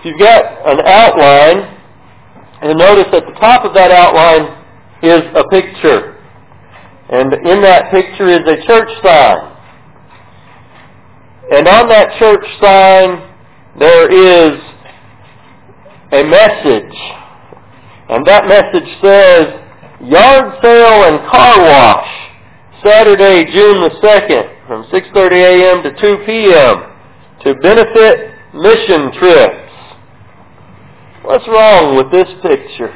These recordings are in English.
If you've got an outline, you'll notice at the top of that outline is a picture. And in that picture is a church sign. And on that church sign there is a message. And that message says, Yard Sale and Car Wash, Saturday, June the 2nd, from 6:30 a.m. to 2 p.m. to benefit mission trips. What's wrong with this picture?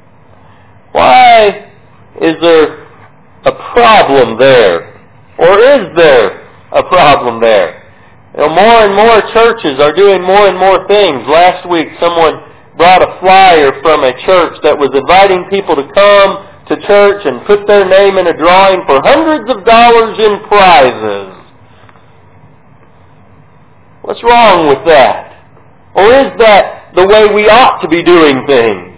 Why is there a problem there? Or is there a problem there? You know, more and more churches are doing more and more things. Last week someone brought a flyer from a church that was inviting people to come to church and put their name in a drawing for hundreds of dollars in prizes. What's wrong with that? Or is that the way we ought to be doing things?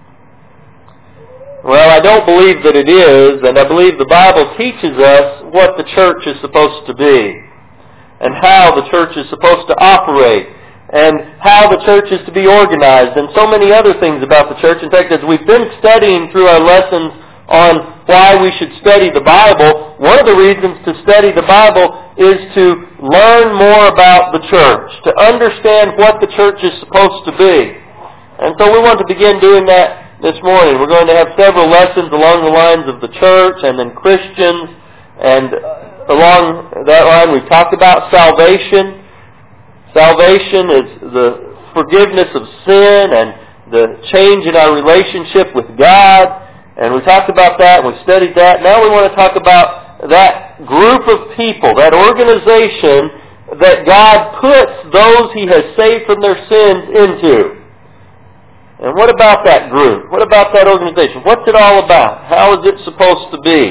Well, I don't believe that it is, and I believe the Bible teaches us what the church is supposed to be, and how the church is supposed to operate, and how the church is to be organized, and so many other things about the church. In fact, as we've been studying through our lessons on why we should study the Bible, one of the reasons to study the Bible is to learn more about the church, to understand what the church is supposed to be. And so we want to begin doing that this morning. We're going to have several lessons along the lines of the church and then Christians, and along that line we've talked about salvation. Salvation is the forgiveness of sin and the change in our relationship with God. And we talked about that, and we studied that. Now we want to talk about that group of people, that organization that God puts those He has saved from their sins into. And what about that group? What about that organization? What's it all about? How is it supposed to be?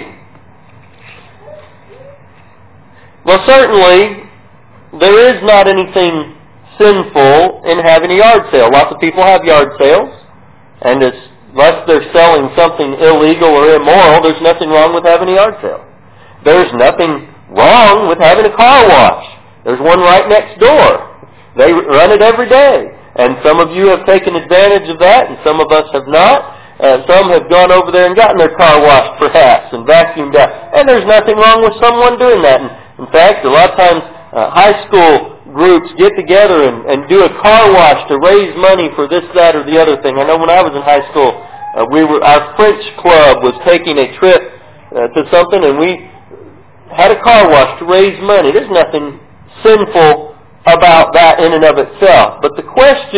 Well, certainly, there is not anything sinful in having a yard sale. Lots of people have yard sales, and unless they're selling something illegal or immoral, there's nothing wrong with having a yard sale. There's nothing wrong with having a car wash. There's one right next door. They run it every day. And some of you have taken advantage of that, and some of us have not. Some have gone over there and gotten their car washed, perhaps, and vacuumed out. And there's nothing wrong with someone doing that. And in fact, a lot of times high school groups get together and do a car wash to raise money for this, that, or the other thing. I know when I was in high school, our French club was taking a trip to something, and we had a car wash to raise money. There's nothing sinful about that in and of itself. But the question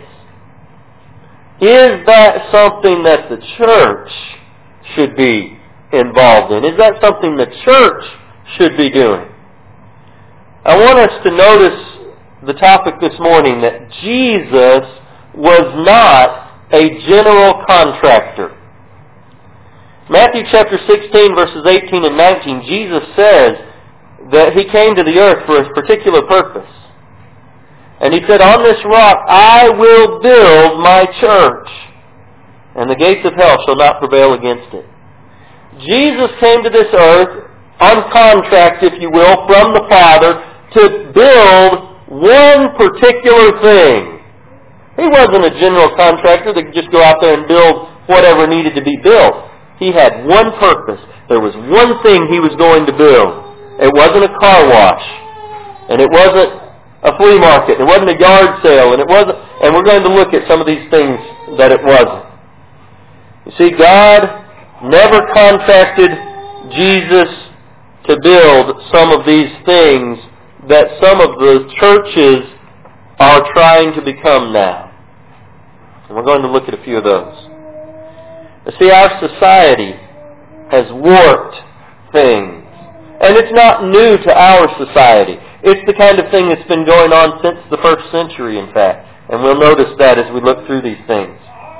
is that something that the church should be involved in? Is that something the church should be doing? I want us to notice the topic this morning, that Jesus was not a general contractor. Matthew chapter 16, verses 18 and 19, Jesus says that He came to the earth for a particular purpose. And He said, "On this rock I will build my church, and the gates of hell shall not prevail against it." Jesus came to this earth on contract, if you will, from the Father to build one particular thing. He wasn't a general contractor that could just go out there and build whatever needed to be built. He had one purpose. There was one thing He was going to build. It wasn't a car wash, and it wasn't a flea market, it wasn't a yard sale, and we're going to look at some of these things that it wasn't. You see, God never contracted Jesus to build some of these things that some of the churches are trying to become now. And we're going to look at a few of those. You see, our society has warped things. And it's not new to our society. It's the kind of thing that's been going on since the first century, in fact. And we'll notice that as we look through these things.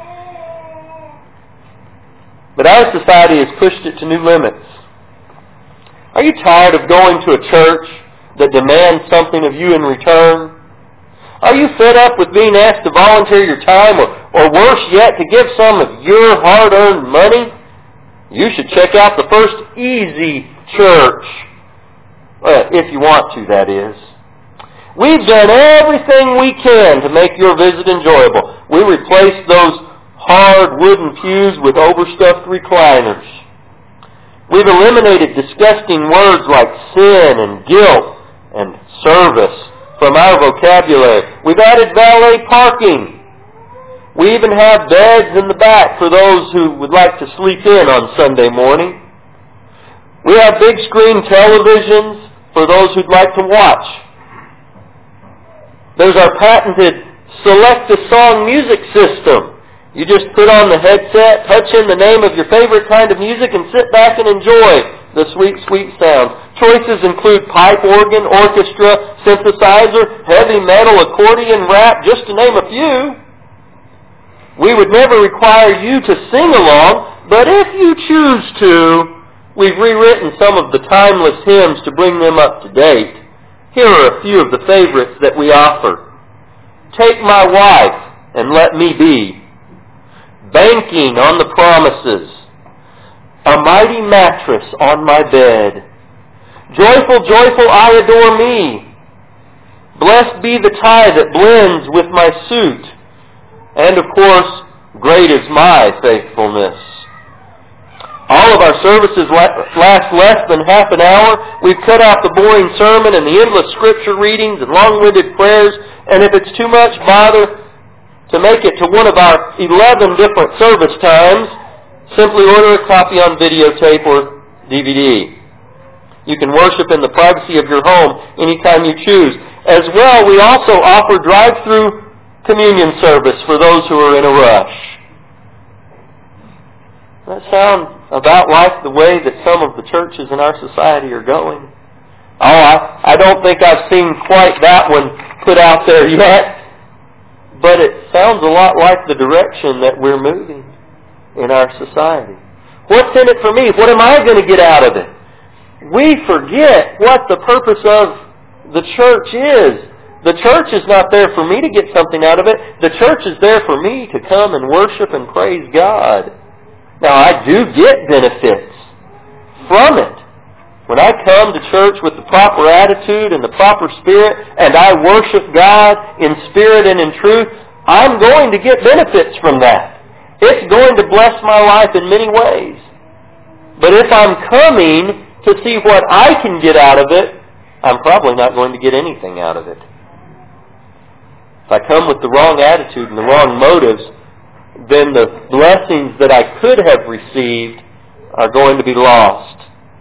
But our society has pushed it to new limits. Are you tired of going to a church that demands something of you in return? Are you fed up with being asked to volunteer your time, or worse yet, to give some of your hard-earned money? You should check out the First Easy Church. Well, if you want to, that is. We've done everything we can to make your visit enjoyable. We replaced those hard wooden pews with overstuffed recliners. We've eliminated disgusting words like sin and guilt and service from our vocabulary. We've added valet parking. We even have beds in the back for those who would like to sleep in on Sunday morning. We have big screen televisions for those who'd like to watch. There's our patented Select a Song music system. You just put on the headset, touch in the name of your favorite kind of music, and sit back and enjoy the sweet, sweet sounds. Choices include pipe organ, orchestra, synthesizer, heavy metal, accordion, rap, just to name a few. We would never require you to sing along, but if you choose to, we've rewritten some of the timeless hymns to bring them up to date. Here are a few of the favorites that we offer. Take my wife and let me be. Banking on the promises. A mighty mattress on my bed. Joyful, joyful, I adore me. Blessed be the tie that blends with my suit. And of course, great is my faithfulness. All of our services last less than half an hour. We've cut out the boring sermon and the endless scripture readings and long-winded prayers. And if it's too much bother to make it to one of our 11 different service times, simply order a copy on videotape or DVD. You can worship in the privacy of your home anytime you choose. As well, we also offer drive-through communion service for those who are in a rush. Does that sound about like the way that some of the churches in our society are going? I don't think I've seen quite that one put out there yet, but it sounds a lot like the direction that we're moving in our society. What's in it for me? What am I going to get out of it? We forget what the purpose of the church is. The church is not there for me to get something out of it. The church is there for me to come and worship and praise God. Now, I do get benefits from it. When I come to church with the proper attitude and the proper spirit, and I worship God in spirit and in truth, I'm going to get benefits from that. It's going to bless my life in many ways. But if I'm coming to see what I can get out of it, I'm probably not going to get anything out of it. If I come with the wrong attitude and the wrong motives, then the blessings that I could have received are going to be lost.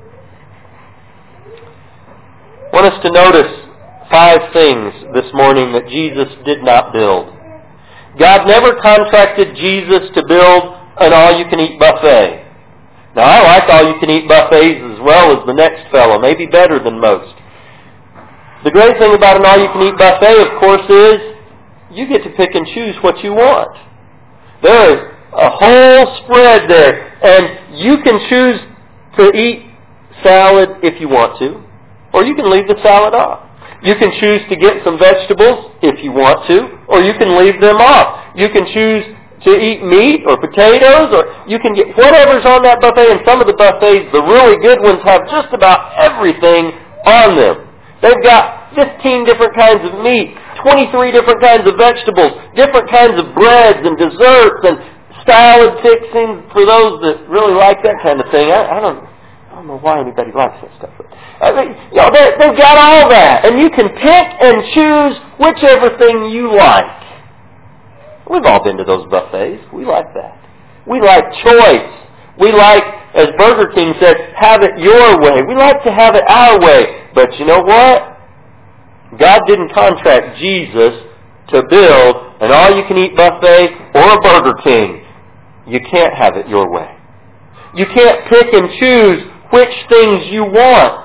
I want us to notice 5 things this morning that Jesus did not build. God never contracted Jesus to build an all-you-can-eat buffet. Now, I like all-you-can-eat buffets as well as the next fellow, maybe better than most. The great thing about an all-you-can-eat buffet, of course, is you get to pick and choose what you want. There is a whole spread there, and you can choose to eat salad if you want to, or you can leave the salad off. You can choose to get some vegetables if you want to, or you can leave them off. You can choose to eat meat or potatoes, or you can get whatever's on that buffet. And some of the buffets, the really good ones, have just about everything on them. They've got 15 different kinds of meat, 23 different kinds of vegetables, different kinds of breads and desserts and salad fixings for those that really like that kind of thing. I don't know why anybody likes that stuff. They've got all that, and you can pick and choose whichever thing you like. We've all been to those buffets. We like that. We like choice. We like, as Burger King said, have it your way. We like to have it our way. But you know what? God didn't contract Jesus to build an all-you-can-eat buffet or a Burger King. You can't have it your way. You can't pick and choose which things you want.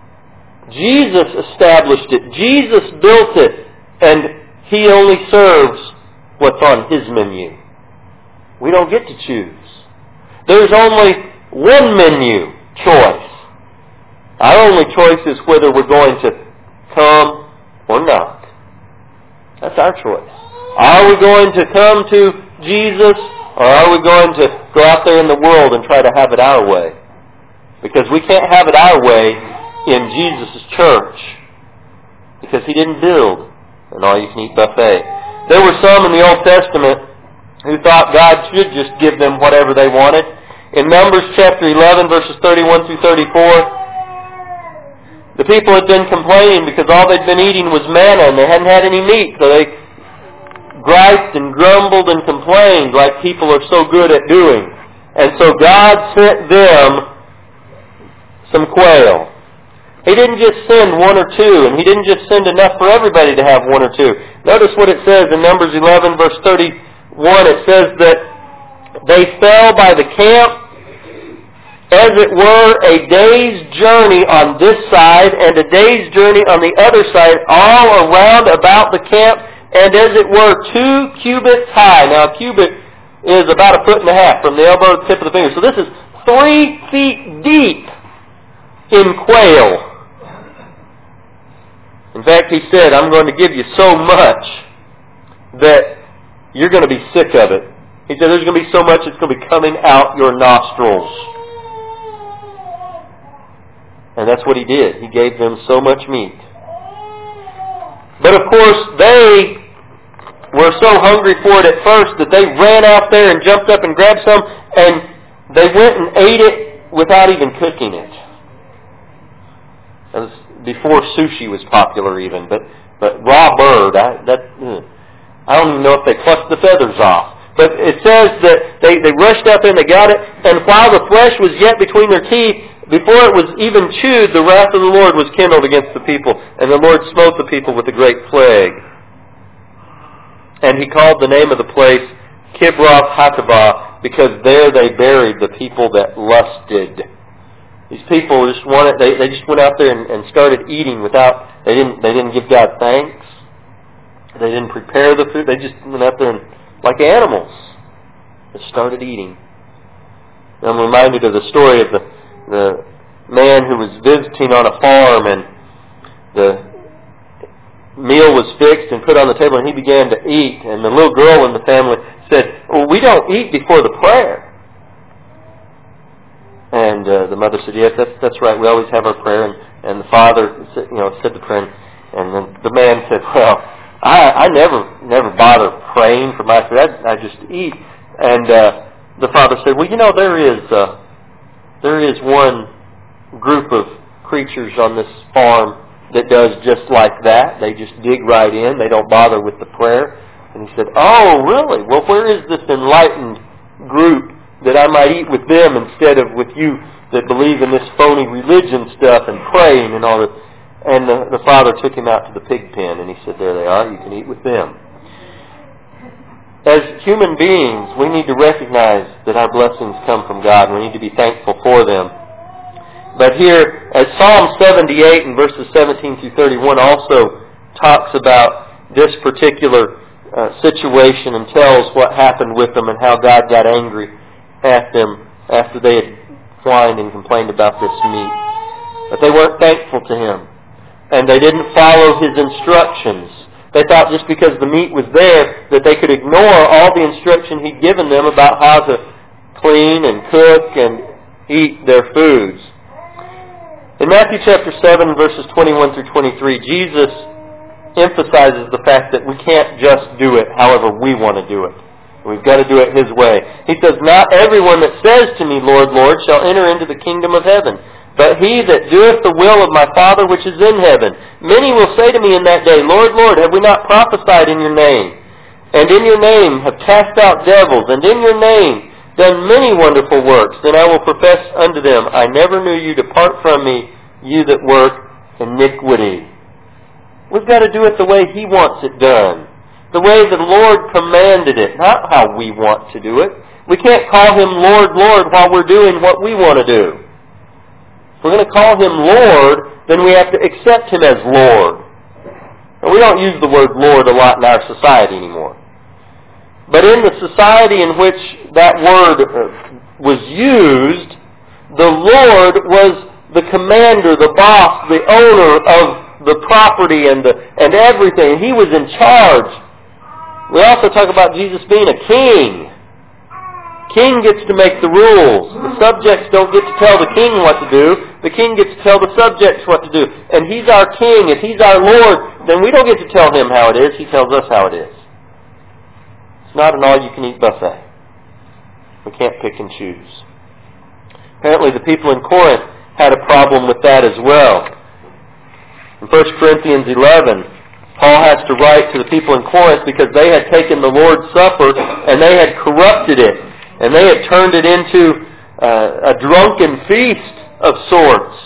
Jesus established it. Jesus built it. And He only serves what's on His menu. We don't get to choose. There's only one menu choice. Our only choice is whether we're going to come or not. That's our choice. Are we going to come to Jesus, or are we going to go out there in the world and try to have it our way? Because we can't have it our way in Jesus' church. because He didn't build an all-you-can-eat buffet. There were some in the Old Testament who thought God should just give them whatever they wanted. In Numbers chapter 11, verses 31 through 34, the people had been complaining because all they'd been eating was manna and they hadn't had any meat. So they griped and grumbled and complained like people are so good at doing. And so God sent them some quail. He didn't just send one or two, and He didn't just send enough for everybody to have one or two. Notice what it says in Numbers 11, verse 31. It says that they fell by the camp, as it were, a day's journey on this side and a day's journey on the other side, all around about the camp, and as it were, 2 cubits high. Now, a cubit is about 1.5 feet from the elbow to the tip of the finger. So this is 3 feet deep in quail. In fact, He said, I'm going to give you so much that you're going to be sick of it. He said, there's going to be so much it's going to be coming out your nostrils. And that's what He did. He gave them so much meat. But of course, they were so hungry for it at first that they ran out there and jumped up and grabbed some, and they went and ate it without even cooking it. That was before sushi was popular even, but raw bird, I don't even know if they plucked the feathers off. But it says that they rushed out there and they got it, and while the flesh was yet between their teeth, before it was even chewed, the wrath of the Lord was kindled against the people, and the Lord smote the people with a great plague. And He called the name of the place Kibroth Hattaavah, because there they buried the people that lusted. These people just wanted, they just went out there and started eating without, they didn't give God thanks. They didn't prepare the food. They just went out there and, like animals, they started eating. I'm reminded of the story of the man who was visiting on a farm, and the meal was fixed and put on the table, and he began to eat. And the little girl in the family said, well, we don't eat before the prayer. And the mother said, yes, that's right. We always have our prayer. And the father said the prayer. And then the man said, well, I never bother praying for my food. I just eat. And the father said, well, there is one group of creatures on this farm that does just like that. They just dig right in. They don't bother with the prayer. And he said, oh, really? Well, where is this enlightened group that I might eat with them instead of with you that believe in this phony religion stuff and praying and all that? And the father took him out to the pig pen, and he said, there they are. You can eat with them. As human beings, we need to recognize that our blessings come from God. We need to be thankful for them. But here, as Psalm 78 and verses 17 through 31 also talks about this particular situation and tells what happened with them and how God got angry at them after they had whined and complained about this meat. But they weren't thankful to Him. And they didn't follow His instructions. They thought just because the meat was there that they could ignore all the instruction He'd given them about how to clean and cook and eat their foods. In Matthew chapter 7, verses 21 through 23, Jesus emphasizes the fact that we can't just do it however we want to do it. We've got to do it His way. He says, not everyone that says to me, Lord, Lord, shall enter into the kingdom of heaven, but he that doeth the will of my Father which is in heaven. Many will say to me in that day, Lord, Lord, have we not prophesied in your name? And in your name have cast out devils, and in your name done many wonderful works. Then I will profess unto them, I never knew you. Depart from me, you that work iniquity. We've got to do it the way He wants it done. The way the Lord commanded it, not how we want to do it. We can't call Him Lord, Lord while we're doing what we want to do. If we're going to call Him Lord, then we have to accept Him as Lord. And we don't use the word Lord a lot in our society anymore. But in the society in which that word was used, the Lord was the commander, the boss, the owner of the property and everything. He was in charge. We also talk about Jesus being a king. king gets to make the rules. The subjects don't get to tell the king what to do. The king gets to tell the subjects what to do. And He's our king. If He's our Lord, then we don't get to tell Him how it is. He tells us how it is. It's not an all-you-can-eat buffet. We can't pick and choose. Apparently the people in Corinth had a problem with that as well. In 1 Corinthians 11, Paul has to write to the people in Corinth because they had taken the Lord's Supper and they had corrupted it. And they had turned it into a drunken feast of sorts.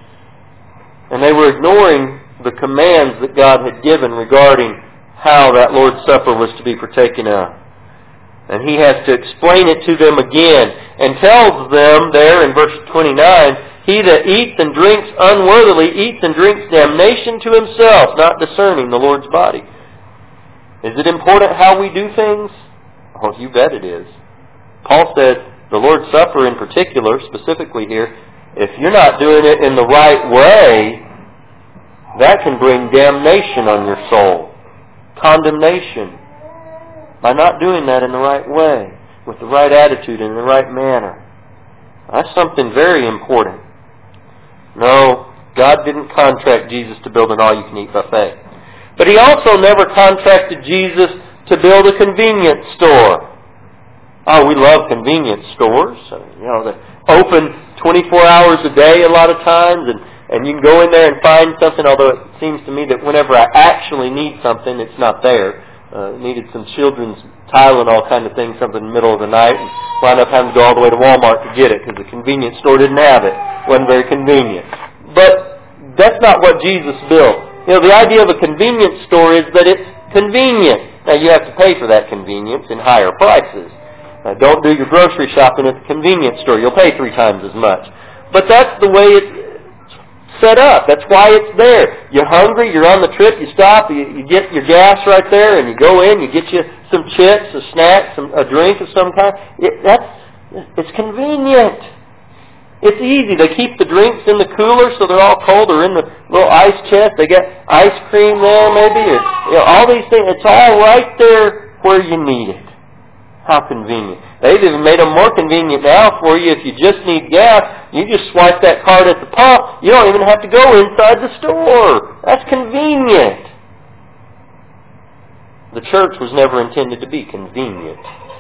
And they were ignoring the commands that God had given regarding how that Lord's Supper was to be partaken of. And he has to explain it to them again and tells them there in verse 29, "He that eats and drinks unworthily eats and drinks damnation to himself, not discerning the Lord's body." Is it important how we do things? Oh, you bet it is. Paul said the Lord's Supper in particular, specifically here, if you're not doing it in the right way, that can bring damnation on your soul. Condemnation. By not doing that in the right way, with the right attitude, in the right manner. That's something very important. No, God didn't contract Jesus to build an all-you-can-eat buffet. But He also never contracted Jesus to build a convenience store. Oh, we love convenience stores. They're open 24 hours a day a lot of times, and you can go in there and find something, although it seems to me that whenever I actually need something, it's not there. Needed some children's Tylenol kind of thing, something in the middle of the night, and wound up having to go all the way to Walmart to get it because the convenience store didn't have it. It wasn't very convenient. But that's not what Jesus built. The idea of a convenience store is that it's convenient. Now, you have to pay for that convenience in higher prices. Don't do your grocery shopping at the convenience store. You'll pay 3 times as much. But that's the way it's set up. That's why it's there. You're hungry, you're on the trip, you stop, you get your gas right there, and you go in, you get you some chips, a snack, a drink of some kind. It's convenient. It's easy. They keep the drinks in the cooler so they're all cold, or in the little ice chest. They got ice cream there maybe, or all these things. It's all right there where you need it. How convenient. They've even made them more convenient now for you. If you just need gas, you just swipe that card at the pump. You don't even have to go inside the store. That's convenient. The church was never intended to be convenient.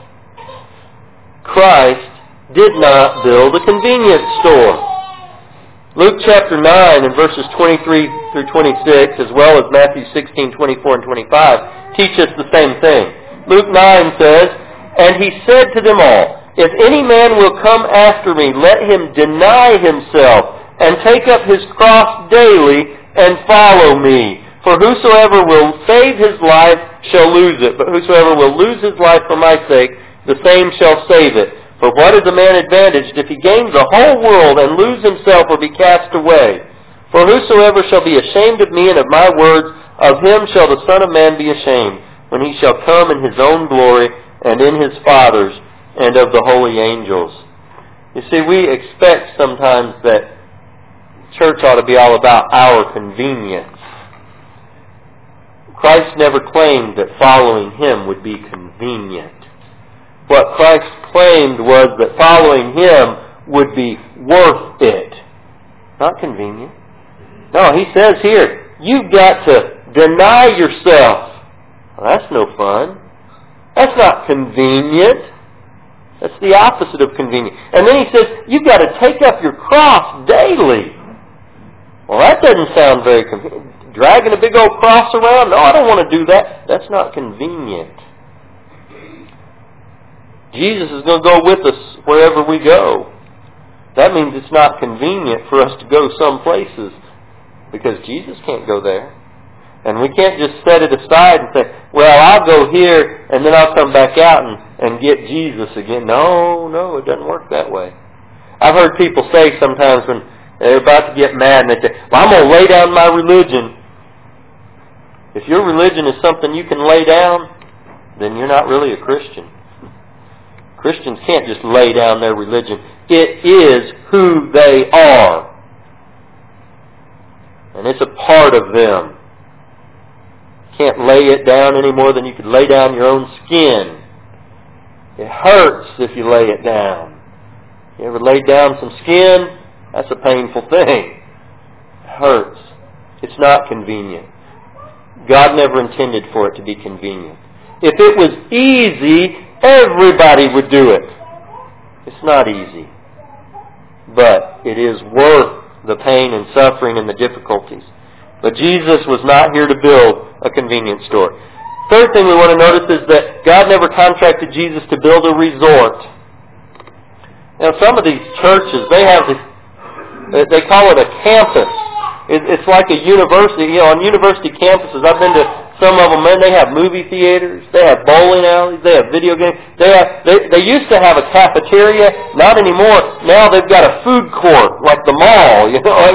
Christ did not build a convenience store. Luke chapter 9 and verses 23 through 26, as well as Matthew 16, 24 and 25, teach us the same thing. Luke 9 says, "And He said to them all, If any man will come after me, let him deny himself, and take up his cross daily, and follow me. For whosoever will save his life shall lose it, but whosoever will lose his life for my sake, the same shall save it. For what is a man advantaged if he gains the whole world, and lose himself, or be cast away? For whosoever shall be ashamed of me and of my words, of him shall the Son of Man be ashamed, when He shall come in His own glory, and in His Father's, and of the holy angels." You see, we expect sometimes that church ought to be all about our convenience. Christ never claimed that following Him would be convenient. What Christ claimed was that following Him would be worth it. Not convenient. No, He says here, you've got to deny yourself. Well, that's no fun. That's not convenient. That's the opposite of convenient. And then He says, you've got to take up your cross daily. Well, that doesn't sound very convenient. Dragging a big old cross around? No, I don't want to do that. That's not convenient. Jesus is going to go with us wherever we go. That means it's not convenient for us to go some places, because Jesus can't go there. And we can't just set it aside and say, well, I'll go here and then I'll come back out and get Jesus again. No, it doesn't work that way. I've heard people say sometimes when they're about to get mad and they say, well, I'm going to lay down my religion. If your religion is something you can lay down, then you're not really a Christian. Christians can't just lay down their religion. It is who they are. And it's a part of them. You can't lay it down any more than you could lay down your own skin. It hurts if you lay it down. You ever laid down some skin? That's a painful thing. It hurts. It's not convenient. God never intended for it to be convenient. If it was easy, everybody would do it. It's not easy. But it is worth the pain and suffering and the difficulties. But Jesus was not here to build a convenience store. Third thing we want to notice is that God never contracted Jesus to build a resort. Now, some of these churches, they call it a campus. It's like a university. On university campuses, I've been to some of them, and they have movie theaters, they have bowling alleys, they have video games. They used to have a cafeteria, not anymore. Now they've got a food court, like the mall.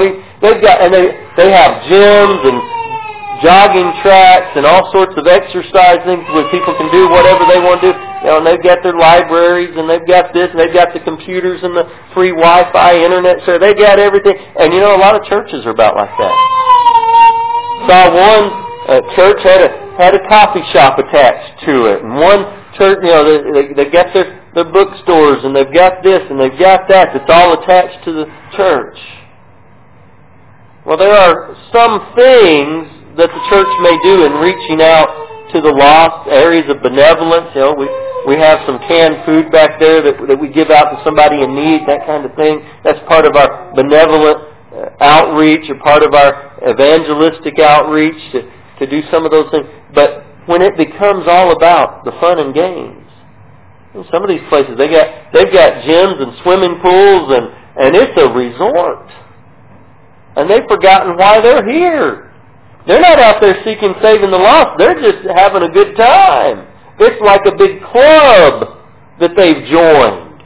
They have gyms and jogging tracks and all sorts of exercise things where people can do whatever they want to do. And they've got their libraries, and they've got this, and they've got the computers and the free Wi-Fi, internet, so they got everything. And a lot of churches are about like that. Saw one church had a coffee shop attached to it, and one church, they got their bookstores, and they've got this, and they've got that. It's all attached to the church. Well, there are some things that the church may do in reaching out to the lost, areas of benevolence. We have some canned food back there that we give out to somebody in need, that kind of thing. That's part of our benevolent outreach, or part of our evangelistic outreach to do some of those things. But when it becomes all about the fun and games, some of these places they've got gyms and swimming pools, and it's a resort, and they've forgotten why they're here. They're not out there seeking saving the lost. They're just having a good time. It's like a big club that they've joined.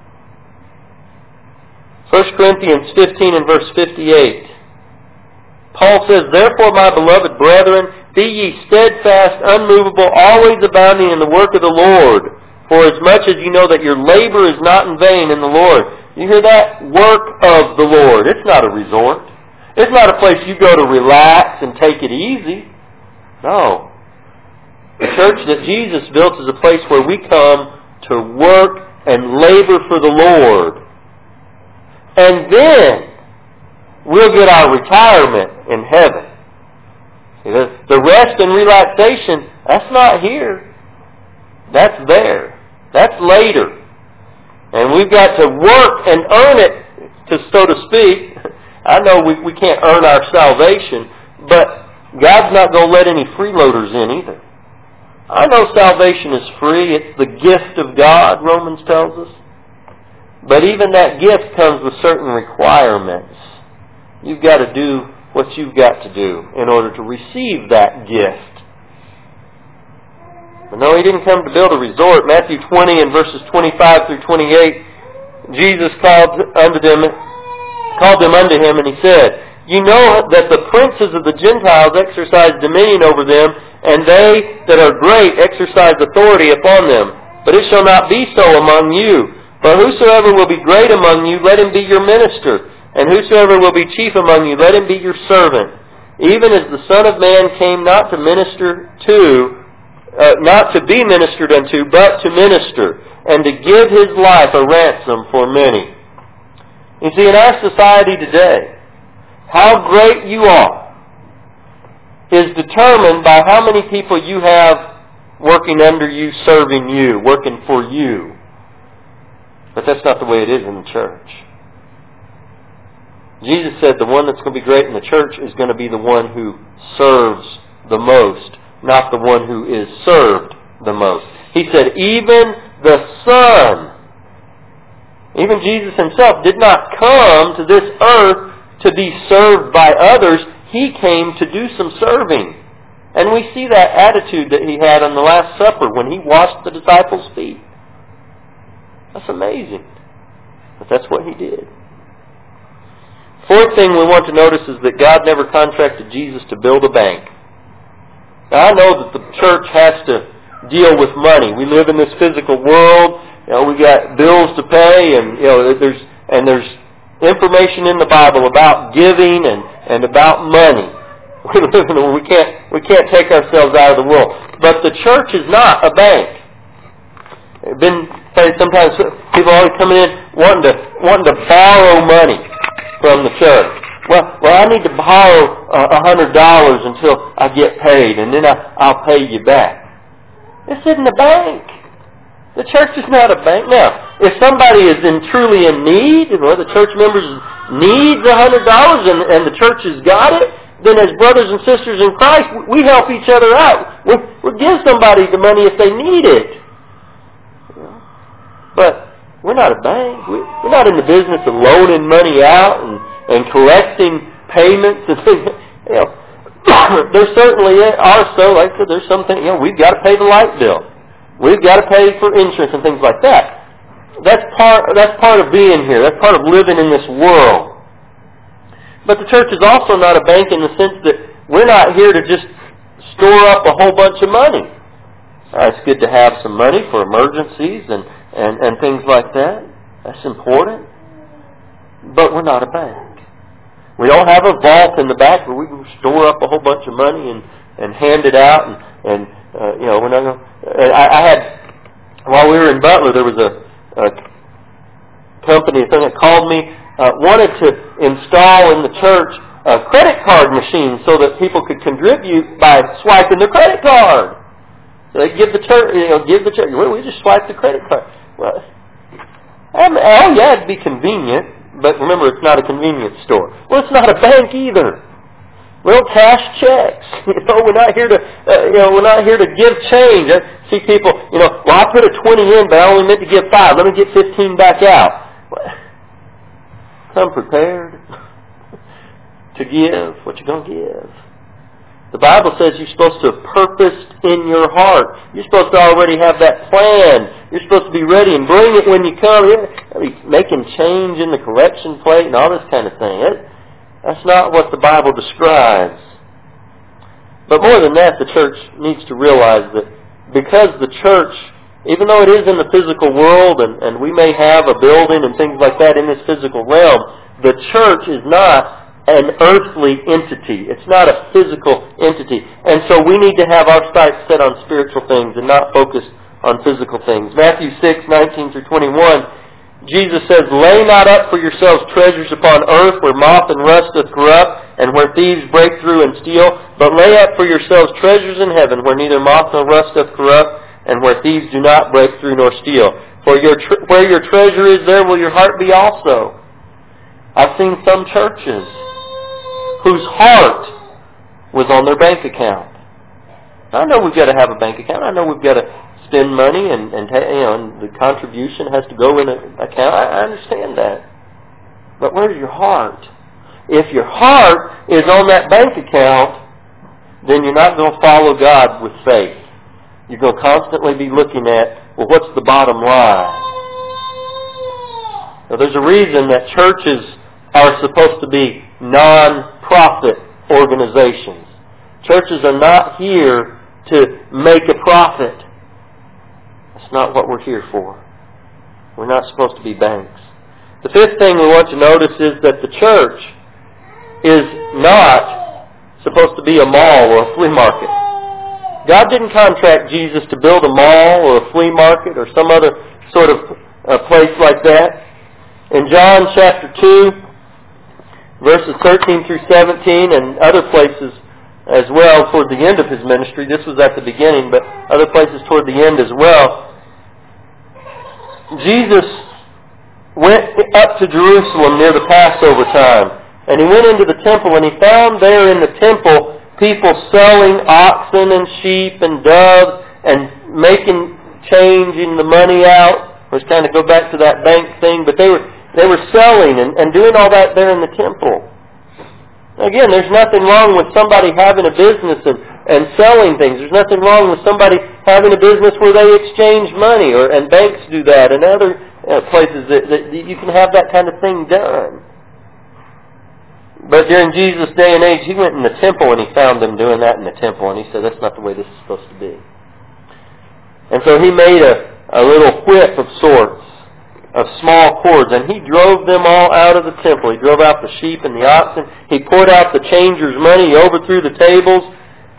1 Corinthians 15 and verse 58. Paul says, "Therefore, my beloved brethren, be ye steadfast, unmovable, always abounding in the work of the Lord. For as much as you know that your labor is not in vain in the Lord." You hear that? Work of the Lord. It's not a resort. It's not a place you go to relax and take it easy. No. The church that Jesus built is a place where we come to work and labor for the Lord. And then we'll get our retirement in heaven. See, the rest and relaxation, that's not here. That's there. That's later. And we've got to work and earn it, so to speak. I know we can't earn our salvation, but God's not going to let any freeloaders in either. I know salvation is free. It's the gift of God, Romans tells us. But even that gift comes with certain requirements. You've got to do what you've got to do in order to receive that gift. But no, He didn't come to build a resort. Matthew 20 and verses 25 through 28, Jesus called them unto Him, and He said, "You know that the princes of the Gentiles exercise dominion over them, and they that are great exercise authority upon them. But it shall not be so among you. But whosoever will be great among you, let him be your minister. And whosoever will be chief among you, let him be your servant. Even as the Son of Man came not to be ministered unto, but to minister, and to give His life a ransom for many." You see, in our society today, how great you are is determined by how many people you have working under you, serving you, working for you. But that's not the way it is in the church. Jesus said the one that's going to be great in the church is going to be the one who serves the most, not the one who is served the most. He said, even the Son, even Jesus Himself did not come to this earth to be served by others. He came to do some serving. And we see that attitude that He had on the Last Supper when He washed the disciples' feet. That's amazing. But that's what He did. Fourth thing we want to notice is that God never contracted Jesus to build a bank. Now, I know that the church has to deal with money. We live in this physical world. We got bills to pay, and there's information in the Bible about giving and about money. We can't take ourselves out of the world. But the church is not a bank. Sometimes people always coming in wanting to borrow money from the church. Well, I need to borrow $100 until I get paid, and then I'll pay you back. This isn't a bank. The church is not a bank. Now, if somebody is truly in need, and one of the church members needs $100 and the church has got it, then as brothers and sisters in Christ, we help each other out. We'll give somebody the money if they need it. But we're not a bank. We're not in the business of loaning money out and collecting payments and things. There certainly are like I said, there's something, we've got to pay the light bill. We've got to pay for insurance and things like that. That's part of being here. That's part of living in this world. But the church is also not a bank in the sense that we're not here to just store up a whole bunch of money. It's good to have some money for emergencies and things like that. That's important. But we're not a bank. We don't have a vault in the back where we can store up a whole bunch of money and hand it out. And we're not going. I had, while we were in Butler, there was a company that called me, wanted to install in the church a credit card machine so that people could contribute by swiping their credit card. So they give the church, well, we just swipe the credit card. Well, it'd be convenient. But remember, it's not a convenience store. Well, it's not a bank either. We don't cash checks. We're not here to, we're not here to give change. I see people, I put a 20 in, but I only meant to give 5. Let me get 15 back out. Come prepared to give what you're going to give. The Bible says you're supposed to have purposed in your heart. You're supposed to already have that plan. You're supposed to be ready and bring it when you come. Making change in the collection plate and all this kind of thing. That's not what the Bible describes. But more than that, the church needs to realize that because the church, even though it is in the physical world and we may have a building and things like that in this physical realm, the church is not an earthly entity. It's not a physical entity. And so we need to have our sights set on spiritual things and not focus on physical things. Matthew 6:19-21, Jesus says, "Lay not up for yourselves treasures upon earth where moth and rust doth corrupt and where thieves break through and steal, but lay up for yourselves treasures in heaven where neither moth nor rust doth corrupt and where thieves do not break through nor steal. For where your treasure is, there will your heart be also." I've seen some churches whose heart was on their bank account. I know we've got to have a bank account. I know we've got to spend money and the contribution has to go in an account. I understand that. But where's your heart? If your heart is on that bank account, then you're not going to follow God with faith. You're going to constantly be looking at, well, what's the bottom line? Now, there's a reason that churches are supposed to be non-profit organizations. Churches are not here to make a profit. That's not what we're here for. We're not supposed to be banks. The fifth thing we want to notice is that the church is not supposed to be a mall or a flea market. God didn't contract Jesus to build a mall or a flea market or some other sort of place like that. In John chapter 2, verses 13-17 and other places as well toward the end of His ministry. This was at the beginning, but other places toward the end as well. Jesus went up to Jerusalem near the Passover time. And He went into the temple and He found there in the temple people selling oxen and sheep and doves and changing the money out. Let's kind of go back to that bank thing, but they were selling and doing all that there in the temple. Again, there's nothing wrong with somebody having a business and selling things. There's nothing wrong with somebody having a business where they exchange money, and banks do that, and other places that you can have that kind of thing done. But during Jesus' day and age, He went in the temple and He found them doing that in the temple, and He said, that's not the way this is supposed to be. And so He made a little whip of sorts, of small cords, and He drove them all out of the temple. He drove out the sheep and the oxen. He poured out the changers' money. He overthrew the tables.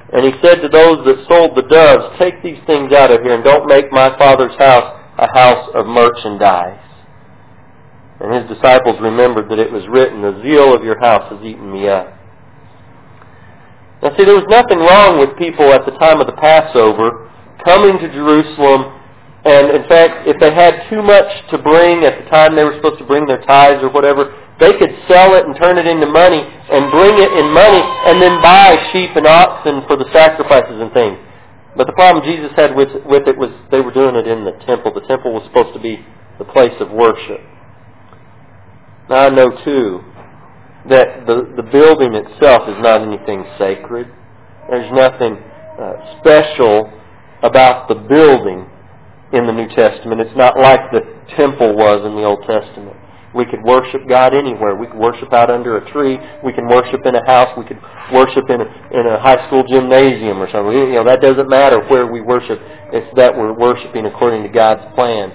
And he said to those that sold the doves, "Take these things out of here and don't make my Father's house a house of merchandise." And his disciples remembered that it was written, "The zeal of your house has eaten me up." Now see, there was nothing wrong with people at the time of the Passover coming to Jerusalem, and in fact, if they had too much to bring at the time they were supposed to bring their tithes or whatever, they could sell it and turn it into money and bring it in money and then buy sheep and oxen for the sacrifices and things. But the problem Jesus had with it was they were doing it in the temple. The temple was supposed to be the place of worship. Now I know too that the building itself is not anything sacred. There's nothing special about the building in the New Testament. It's not like the temple was in the Old Testament. We could worship God anywhere. We could worship out under a tree. We can worship in a house. We could worship in a high school gymnasium or something. You know, that doesn't matter where we worship. It's that we're worshiping according to God's plan.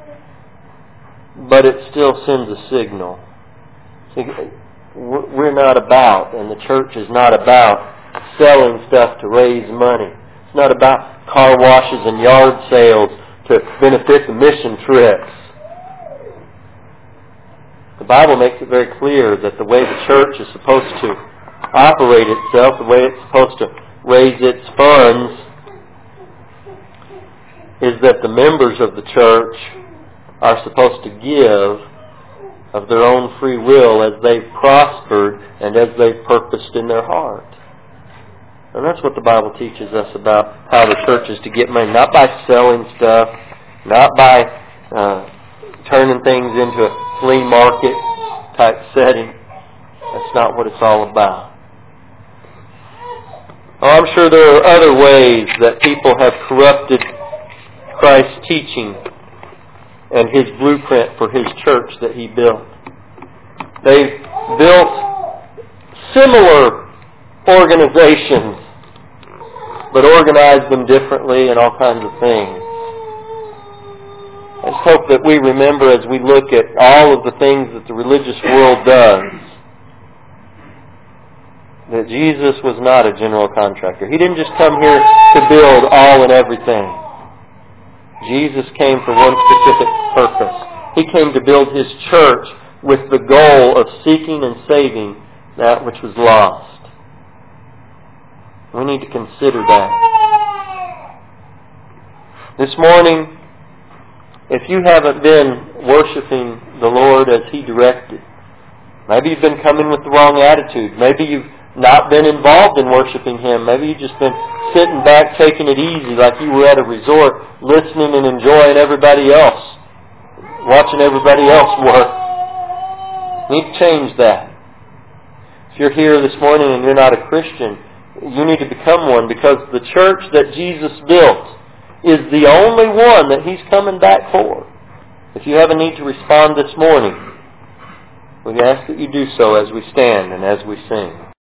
But it still sends a signal. See, we're not about, and the church is not about selling stuff to raise money. It's not about car washes and yard sales to benefit the mission trips. The Bible makes it very clear that the way the church is supposed to operate itself, the way it's supposed to raise its funds, is that the members of the church are supposed to give of their own free will as they've prospered and as they've purposed in their heart. And that's what the Bible teaches us about how the church is to get money. Not by selling stuff, not by turning things into a flea market type setting. That's not what it's all about. Oh, I'm sure there are other ways that people have corrupted Christ's teaching and His blueprint for His church that He built. They've built similar organizations, but organized them differently and all kinds of things. I just hope that we remember as we look at all of the things that the religious world does, that Jesus was not a general contractor. He didn't just come here to build all and everything. Jesus came for one specific purpose. He came to build His church with the goal of seeking and saving that which was lost. We need to consider that. This morning, if you haven't been worshiping the Lord as He directed, maybe you've been coming with the wrong attitude. Maybe you've not been involved in worshiping Him. Maybe you've just been sitting back, taking it easy like you were at a resort, listening and enjoying everybody else, watching everybody else work. You need to change that. If you're here this morning and you're not a Christian, you need to become one, because the church that Jesus built is the only one that He's coming back for. If you have a need to respond this morning, we ask that you do so as we stand and as we sing.